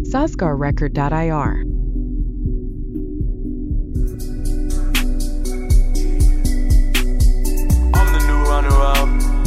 SasgarRecord.ir. I'm the new runner-up.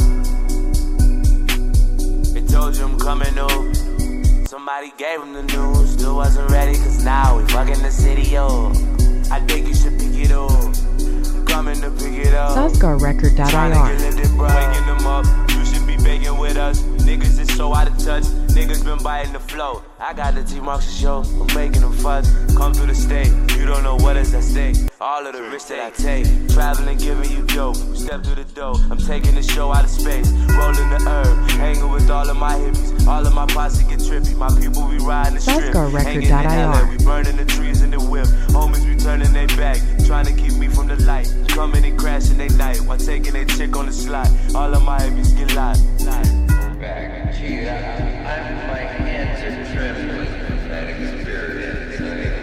They told you I'm coming up. Somebody gave him the news, still wasn't ready, cause now we fucking the city up. I think you should pick it up. I'm coming to pick it up. SasgarRecord.ir. Tryna get lifted, bro. Waking them up, you should be begging with us. Niggas is so out of touch, niggas been biting the flow. I got the T-Marks to show, I'm making them fuss. Come through the state, you don't know what is at stake. All of the risks that I take, traveling, giving you dope. Step through the door, I'm taking the show out of space. Rolling the herb, hanging with all of my hippies. All of my posse get trippy, my people be riding the strip. Hanging in LA, we burning the trees in the whip. Homies be turning their back, trying to keep me from the light. Coming and crashing they night, while taking their chick on the slide. All of my hippies get live. Back. Gee, I'm my hands are trembling with that experience.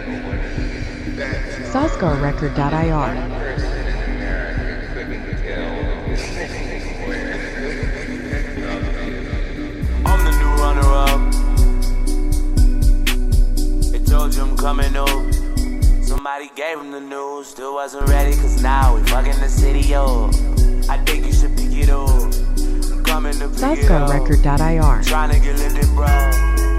SasgarRecord.ir. Person in America couldn't tell where. I'm the new runner-up. They told you I'm coming up. Somebody gave him the news, still wasn't ready, cause now we fucking the city up. I think you should pick it up. I'm coming to pick it up. SasgarRecord.ir. Tryna get lifted, bro.